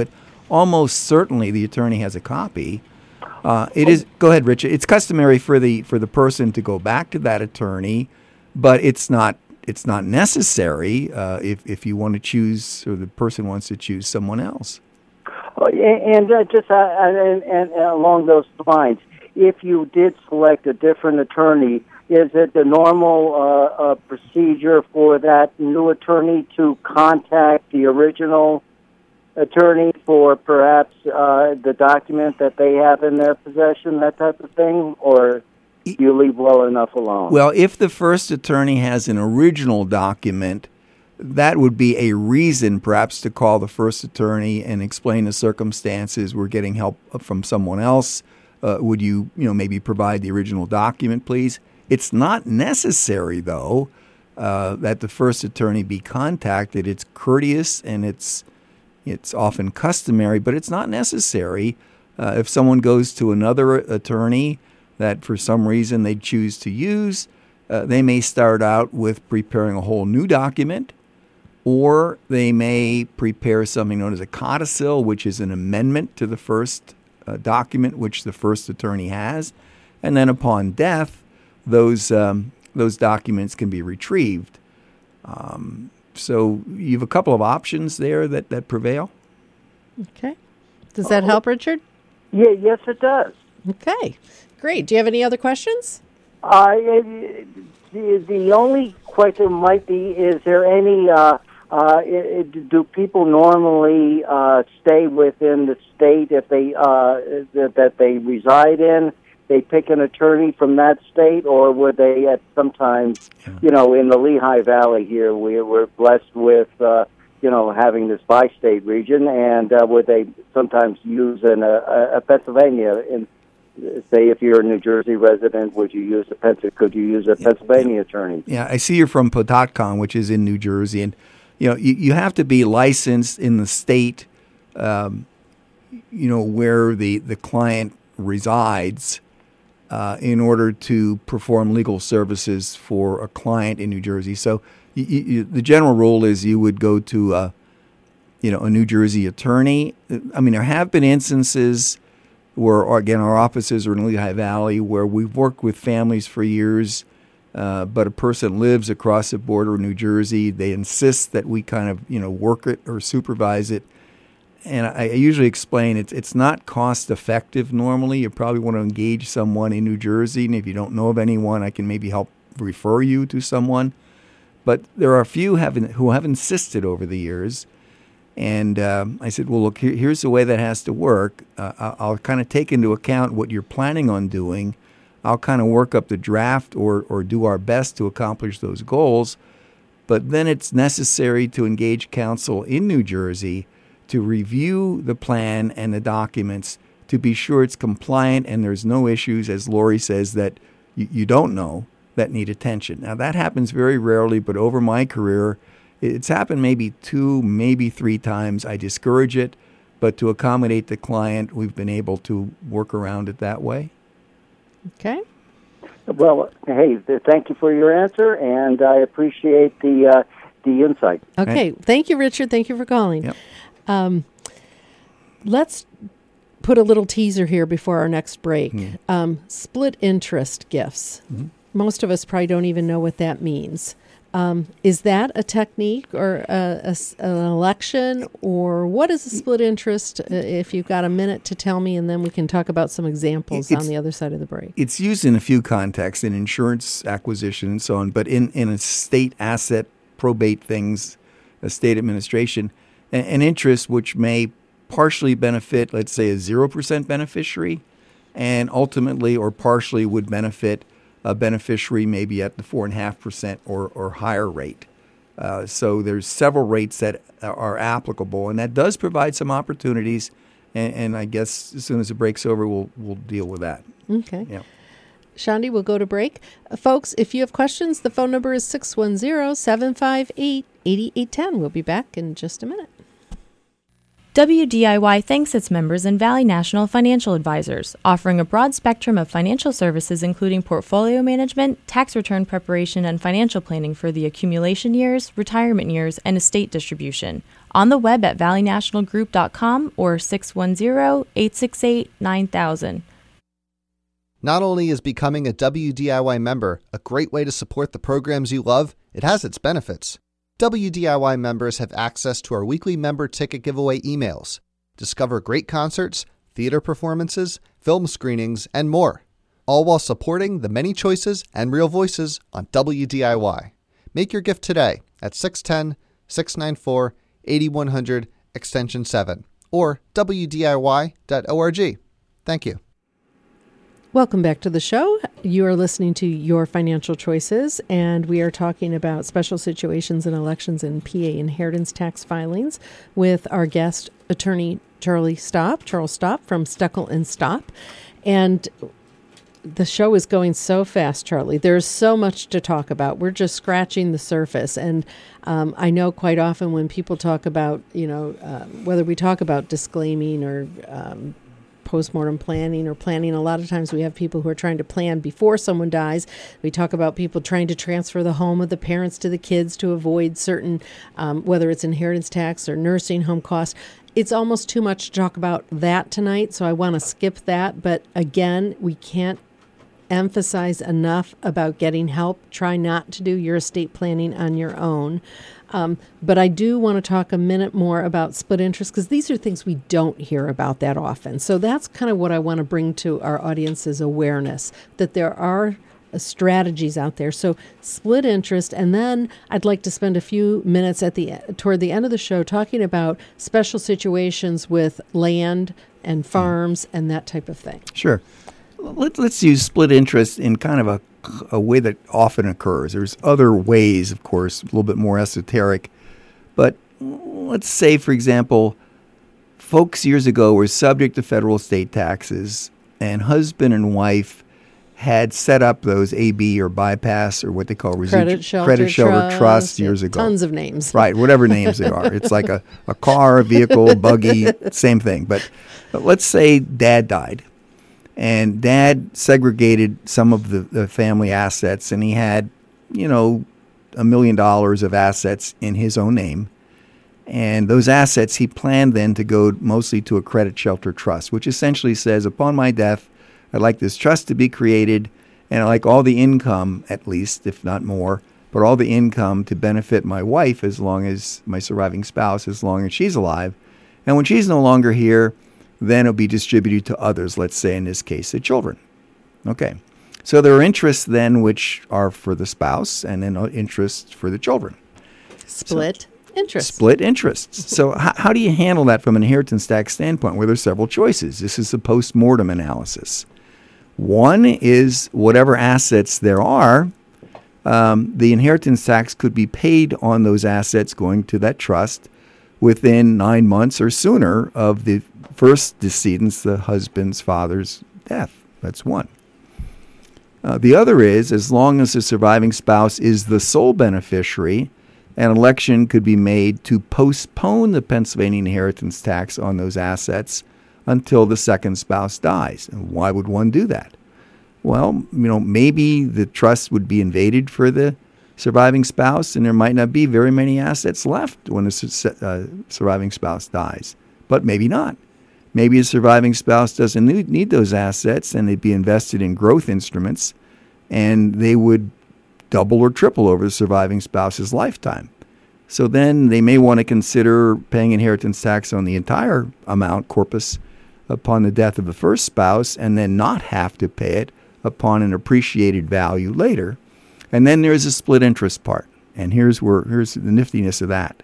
almost certainly the attorney has a copy. It is. Go ahead, Richard. It's customary for the person to go back to that attorney, but it's not necessary if you want to choose, or the person wants to choose someone else. And along those lines, if you did select a different attorney, is it the normal procedure for that new attorney to contact the original attorney for perhaps the document that they have in their possession, that type of thing, or you leave well enough alone? Well, if the first attorney has an original document, that would be a reason perhaps to call the first attorney and explain the circumstances. We're getting help from someone else. Would you maybe provide the original document, please? It's not necessary, though, that the first attorney be contacted. It's courteous and it's often customary, but it's not necessary. If someone goes to another attorney that for some reason they choose to use, they may start out with preparing a whole new document, or they may prepare something known as a codicil, which is an amendment to the first document which the first attorney has, and then upon death, those documents can be retrieved. So you have a couple of options there that prevail. Okay. Does that help, Richard? Yeah, yes, it does. Okay, great. Do you have any other questions? The only question might be: is there any? Do people normally stay within the state if they that they reside in? They pick an attorney from that state, or would they at sometimes, in the Lehigh Valley here, we're blessed with, having this bi-state region, and would they sometimes use a Pennsylvania? Say, if you're a New Jersey resident, could you use a Pennsylvania attorney? Yeah, I see you're from Patocton, which is in New Jersey, and you have to be licensed in the state, where the client resides. In order to perform legal services for a client in New Jersey. So the general rule is you would go to a New Jersey attorney. I mean, there have been instances where, again, our offices are in Lehigh Valley, where we've worked with families for years, but a person lives across the border of New Jersey. They insist that we kind of, work it or supervise it. And I usually explain it's not cost effective normally. You probably want to engage someone in New Jersey, and if you don't know of anyone, I can maybe help refer you to someone. But there are a few who have insisted over the years, and I said, well, look, here's the way that has to work. I'll kind of take into account what you're planning on doing. I'll kind of work up the draft or do our best to accomplish those goals. But then it's necessary to engage counsel in New Jersey to review the plan and the documents to be sure it's compliant and there's no issues, as Lori says, that you don't know that need attention. Now, that happens very rarely, but over my career, it's happened maybe 2, maybe 3 times. I discourage it, but to accommodate the client, we've been able to work around it that way. Okay. Well, hey, thank you for your answer, and I appreciate the insight. Okay. Thank you, Richard. Thank you for calling. Yep. Let's put a little teaser here before our next break. Split interest gifts. Mm-hmm. Most of us probably don't even know what that means. Is that a technique or an election, or what is a split interest? If you've got a minute to tell me, and then we can talk about some examples on the other side of the break. It's used in a few contexts, in insurance acquisition and so on, but in estate asset probate things, estate administration, an interest which may partially benefit, let's say, a 0% beneficiary, and ultimately or partially would benefit a beneficiary maybe at the 4.5% or higher rate. So there's several rates that are applicable, and that does provide some opportunities. And I guess as soon as the break's over, we'll deal with that. Okay. Yeah. Shandi, we'll go to break. Folks, if you have questions, the phone number is 610-758-8810. We'll be back in just a minute. WDIY thanks its members and Valley National Financial Advisors, offering a broad spectrum of financial services including portfolio management, tax return preparation, and financial planning for the accumulation years, retirement years, and estate distribution. On the web at valleynationalgroup.com or 610-868-9000. Not only is becoming a WDIY member a great way to support the programs you love, it has its benefits. WDIY members have access to our weekly member ticket giveaway emails, discover great concerts, theater performances, film screenings, and more, all while supporting the many choices and real voices on WDIY. Make your gift today at 610-694-8100 extension 7 or WDIY.org. Thank you. Welcome back to the show. You are listening to Your Financial Choices, and we are talking about special situations and elections in PA inheritance tax filings with our guest, attorney Charles Stopp from Steckel & Stopp. And the show is going so fast, Charlie. There's so much to talk about. We're just scratching the surface. And I know quite often when people talk about, whether we talk about disclaiming or postmortem planning or planning. A lot of times we have people who are trying to plan before someone dies. We talk about people trying to transfer the home of the parents to the kids to avoid certain, whether it's inheritance tax or nursing home costs. It's almost too much to talk about that tonight, so I want to skip that. But again, we can't emphasize enough about getting help. Try not to do your estate planning on your own. But I do want to talk a minute more about split interest, because these are things we don't hear about that often. So that's kind of what I want to bring to our audience's awareness, that there are strategies out there. So split interest, and then I'd like to spend a few minutes toward the end of the show talking about special situations with land and farms and that type of thing. Sure. Let's use split interest in kind of a way that often occurs. There's other ways, of course, a little bit more esoteric. But let's say, for example, folks years ago were subject to federal estate taxes, and husband and wife had set up those AB or bypass or what they call credit shelter trust years ago. Tons of names. Right, whatever names they are. It's like a car, a vehicle, buggy, same thing. But let's say Dad died. And Dad segregated some of the family assets, and he had, $1 million of assets in his own name. And those assets he planned then to go mostly to a credit shelter trust, which essentially says, upon my death, I'd like this trust to be created, and I'd like all the income, at least, if not more, but all the income to benefit my wife as long as my surviving spouse, as long as she's alive. And when she's no longer here, then it'll be distributed to others, let's say in this case, the children. Okay. So there are interests then which are for the spouse and then interests for the children. Split interests. Split interests. So how do you handle that from an inheritance tax standpoint where there's several choices? This is a post-mortem analysis. One is whatever assets there are, the inheritance tax could be paid on those assets going to that trust within 9 months or sooner of the first decedent's, the husband's father's death. That's one. The other is, as long as the surviving spouse is the sole beneficiary, an election could be made to postpone the Pennsylvania inheritance tax on those assets until the second spouse dies. And why would one do that? Well, maybe the trust would be invaded for the surviving spouse, and there might not be very many assets left when the surviving spouse dies. But maybe not. Maybe a surviving spouse doesn't need those assets, and they'd be invested in growth instruments, and they would double or triple over the surviving spouse's lifetime. So then they may want to consider paying inheritance tax on the entire amount, corpus, upon the death of the first spouse, and then not have to pay it upon an appreciated value later. And then there's a split interest part. And here's the niftiness of that.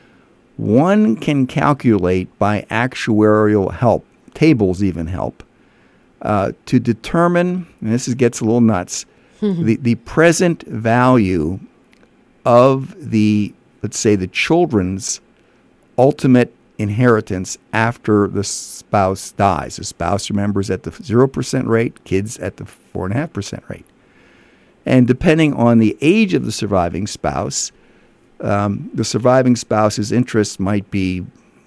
One can calculate by actuarial help, tables even help, to determine, and this gets a little nuts, the present value of let's say the children's ultimate inheritance after the spouse dies. The spouse, remember, is at the 0% rate, kids at the 4.5% rate. And depending on the age of the surviving spouse, the surviving spouse's interest might be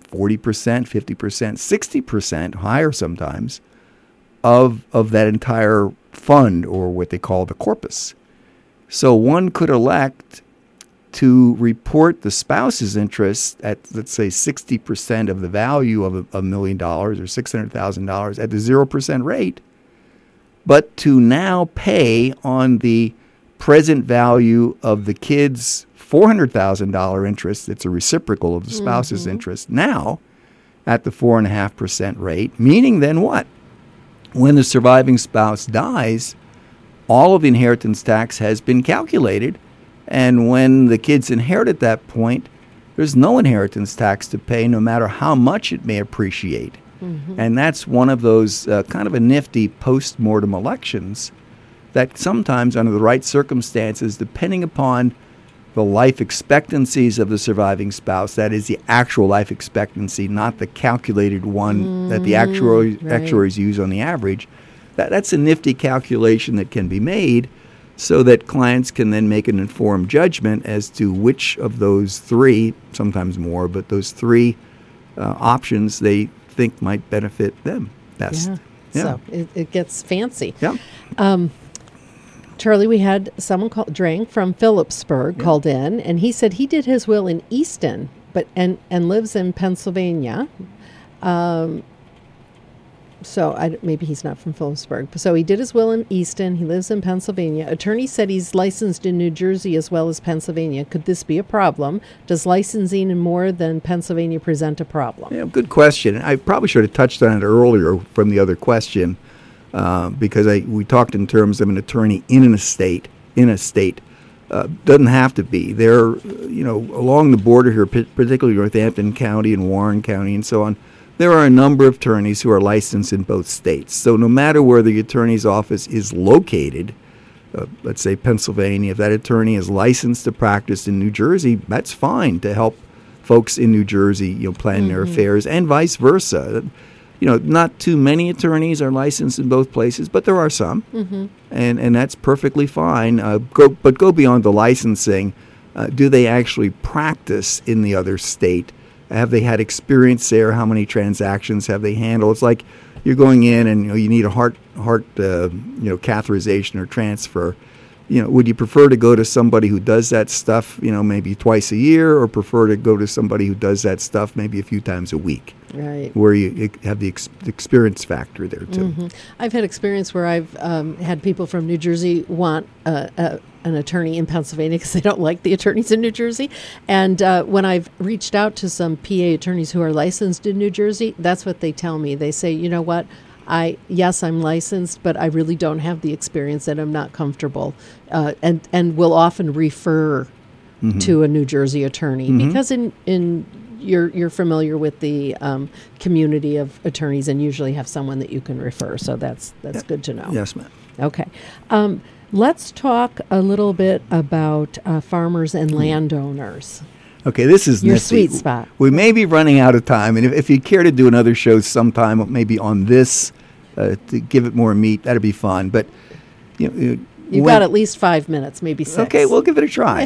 40%, 50%, 60%, higher sometimes, of that entire fund, or what they call the corpus. So one could elect to report the spouse's interest at, let's say, 60% of the value of $1 million or $600,000 at the 0% rate, but to now pay on the present value of the kid's $400,000 interest. It's a reciprocal of the spouse's interest now at the 4.5% rate, meaning then what? When the surviving spouse dies, all of the inheritance tax has been calculated, and when the kids inherit at that point, there's no inheritance tax to pay, no matter how much it may appreciate. And that's one of those kind of a nifty post-mortem elections that sometimes, under the right circumstances, depending upon the life expectancies of the surviving spouse, that is the actual life expectancy, not the calculated one that the actuaries use on the average, that's a nifty calculation that can be made so that clients can then make an informed judgment as to which of those three, sometimes more, but those three options they think might benefit them best. So it gets fancy. Yeah. Charlie, we had someone called Drang from Phillipsburg called in, and he said he did his will in Easton, but and lives in Pennsylvania. So maybe he's not from Phillipsburg. So he did his will in Easton. He lives in Pennsylvania. Attorney said he's licensed in New Jersey as well as Pennsylvania. Could this be a problem? Does licensing in more than Pennsylvania present a problem? Yeah, good question. I probably should have touched on it earlier from the other question, because we talked in terms of an attorney in a state. Doesn't have to be. They're, along the border here, particularly Northampton County and Warren County and so on, there are a number of attorneys who are licensed in both states. So no matter where the attorney's office is located, let's say Pennsylvania, if that attorney is licensed to practice in New Jersey, that's fine to help folks in New Jersey, plan their affairs, and vice versa. Not too many attorneys are licensed in both places, but there are some, and that's perfectly fine. But go beyond the licensing. Do they actually practice in the other state? Have they had experience there? How many transactions have they handled? It's like you're going in and you need a heart catheterization or transfer. Would you prefer to go to somebody who does that stuff, maybe twice a year, or prefer to go to somebody who does that stuff maybe a few times a week? Right. Where you have the experience factor there too. I've had experience where I've had people from New Jersey want an attorney in Pennsylvania because they don't like the attorneys in New Jersey. And when I've reached out to some PA attorneys who are licensed in New Jersey, that's what they tell me. They say, you know what? Yes, I'm licensed, but I really don't have the experience and I'm not comfortable, and will often refer to a New Jersey attorney because you're familiar with the community of attorneys and usually have someone that you can refer. So that's good to know. Yes, ma'am. Okay. Let's talk a little bit about farmers and landowners. Okay, this is your nifty. Sweet spot. We may be running out of time, and if you care to do another show sometime, maybe on this, to give it more meat, that'd be fun. But you've got at least 5 minutes, maybe 6. Okay, we'll give it a try.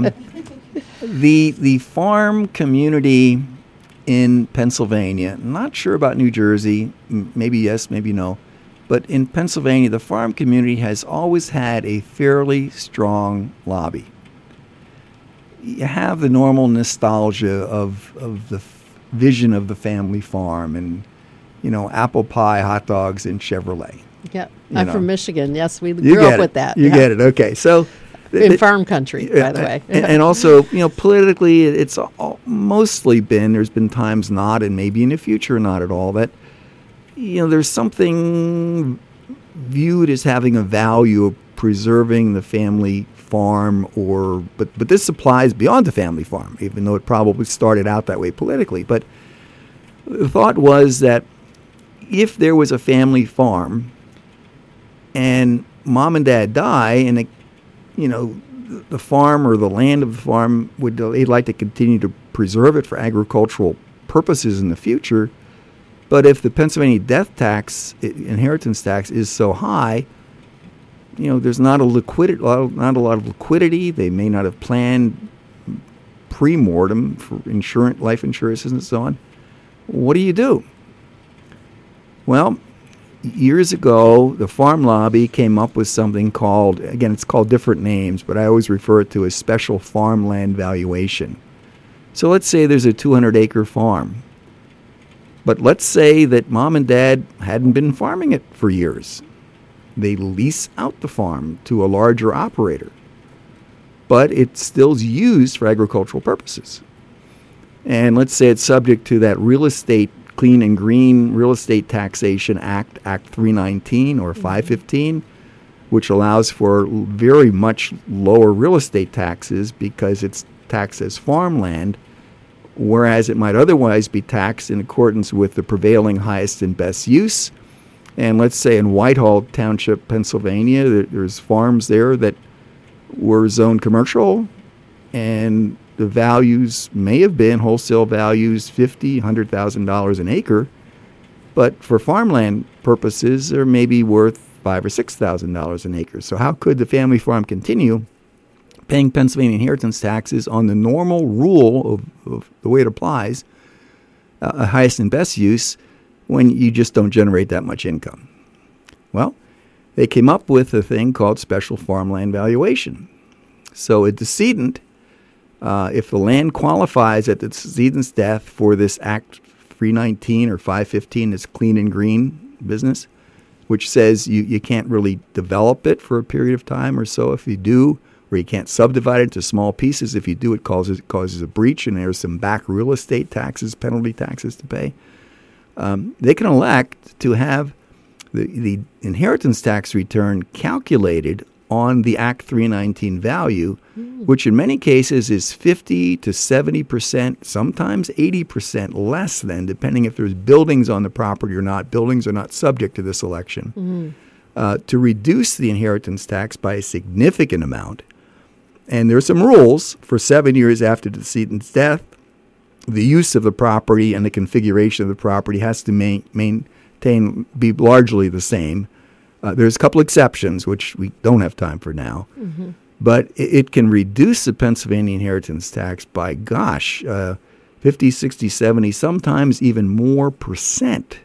The farm community in Pennsylvania, not sure about New Jersey, maybe yes, maybe no, but in Pennsylvania, the farm community has always had a fairly strong lobby. You have the normal nostalgia of the vision of the family farm and, apple pie, hot dogs, and Chevrolet. Yeah, I'm from Michigan. Yes, we grew up with that. You get it. Okay, so in farm country, by the way. and also, politically, it's mostly been. There's been times not, and maybe in the future not at all. That there's something viewed as having a value of preserving the family farm, but this applies beyond the family farm, even though it probably started out that way politically. But the thought was that if there was a family farm and mom and dad die, and the farm or the land of the farm they'd like to continue to preserve it for agricultural purposes in the future. But if the Pennsylvania death tax, inheritance tax, is so high, there's not a lot of liquidity. They may not have planned pre-mortem for life insurances and so on. what do? Well, years ago, the farm lobby came up with something called, again, it's called different names, but I always refer it to as special farmland valuation. So let's say there's a 200-acre farm. But let's say that mom and dad hadn't been farming it for years. They lease out the farm to a larger operator. But it's still used for agricultural purposes. And let's say it's subject to that real estate, Clean and Green Real Estate Taxation Act, Act 319 or 515, which allows for very much lower real estate taxes because it's taxed as farmland, whereas it might otherwise be taxed in accordance with the prevailing highest and best use. And let's say in Whitehall Township, Pennsylvania, there's farms there that were zoned commercial, and the values may have been wholesale values $50,000, $100,000 an acre, but for farmland purposes, they're maybe worth $5,000 or $6,000 an acre. So how could the family farm continue paying Pennsylvania inheritance taxes on the normal rule of the way it applies, highest and best use, when you just don't generate that much income? Well, they came up with a thing called special farmland valuation. So a decedent, if the land qualifies at the decedent's death for this Act 319 or 515, this Clean and Green business, which says you can't really develop it for a period of time or so if you do, or you can't subdivide it into small pieces. If you do, it causes a breach, and there's some back real estate taxes, penalty taxes to pay. They can elect to have the inheritance tax return calculated on the Act 319 value, which in many cases is 50 to 70%, sometimes 80% less than, depending if there's buildings on the property or not. Buildings are not subject to this election. To reduce the inheritance tax by a significant amount. And there are some rules for 7 years after the decedent's death. The use of the property and the configuration of the property has to be largely the same. There's a couple exceptions, which we don't have time for now. But it can reduce the Pennsylvania inheritance tax by, 50, 60, 70, sometimes even more percent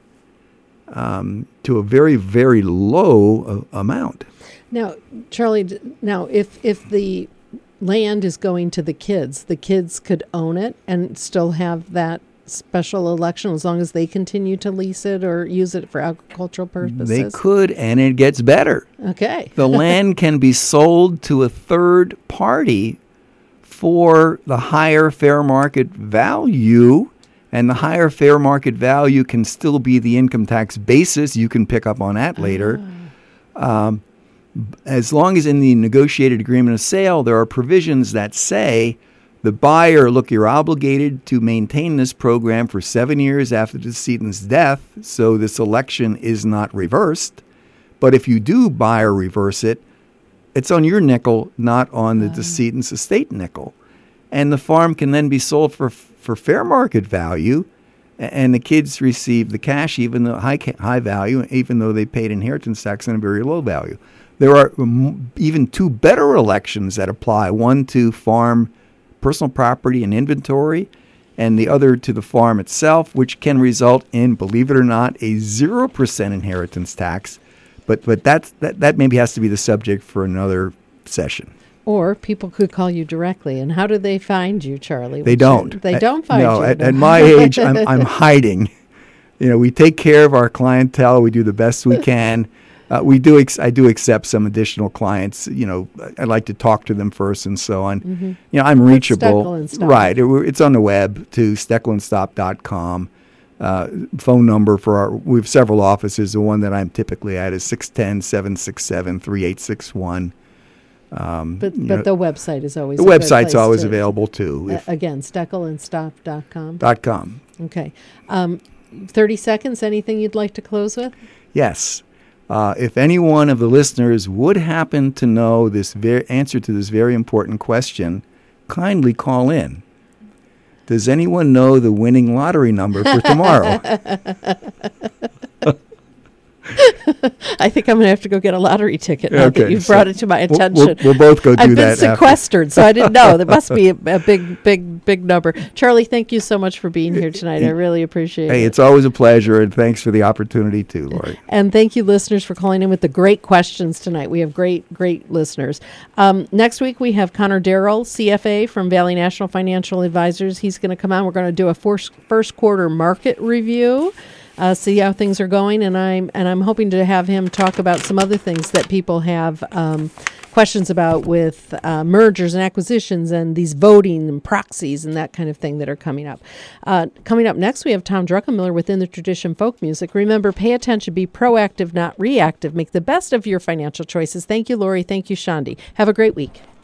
to a very, very low amount. Now, Charlie, if the land is going to the kids could own it and still have that special election as long as they continue to lease it or use it for agricultural purposes? They could, and it gets better. Okay. The land can be sold to a third party for the higher fair market value, and the higher fair market value can still be the income tax basis. You can pick up on that later. As long as in the negotiated agreement of sale, there are provisions that say the buyer, look, you're obligated to maintain this program for 7 years after the decedent's death, so this election is not reversed. But if you do buy or reverse it, it's on your nickel, not on the decedent's estate nickel. And the farm can then be sold for fair market value, and the kids receive the cash, even though high value, even though they paid inheritance tax on a very low value. There are even two better elections that apply, one to farm personal property and inventory, and the other to the farm itself, which can result in, believe it or not, a 0% inheritance tax. But that maybe has to be the subject for another session. Or people could call you directly. And how do they find you, Charlie? They don't. They don't find you. No, at my age, I'm hiding. We take care of our clientele. We do the best we can. I do accept some additional clients. I like to talk to them first and so on. I'm reachable. Steckel and Stop. Right. It's on the web to steckelandstop.com. Phone number we have several offices. The one that I'm typically at is 610-767-3861. But the website is always the website's always available too. Again, steckelandstop.com. .com. Okay. 30 seconds. Anything you'd like to close with? Yes. If any one of the listeners would happen to know this answer to this very important question, kindly call in. Does anyone know the winning lottery number for tomorrow? I think I'm going to have to go get a lottery ticket now that you've brought it to my attention. We'll both go do that. I've been sequestered, so I didn't know. There must be a big number. Charlie, thank you so much for being here tonight. I really appreciate it. Hey, it's always a pleasure, and thanks for the opportunity too, Lori. And thank you, listeners, for calling in with the great questions tonight. We have great listeners. Next week, we have Connor Darrell, CFA from Valley National Financial Advisors. He's going to come on. We're going to do a first quarter market review. See how things are going, and I'm hoping to have him talk about some other things that people have questions about with mergers and acquisitions and these voting and proxies and that kind of thing that are coming up. Coming up next, we have Tom Druckenmiller within the Tradition Folk Music. Remember, pay attention, be proactive, not reactive. Make the best of your financial choices. Thank you, Lori. Thank you, Shandi. Have a great week.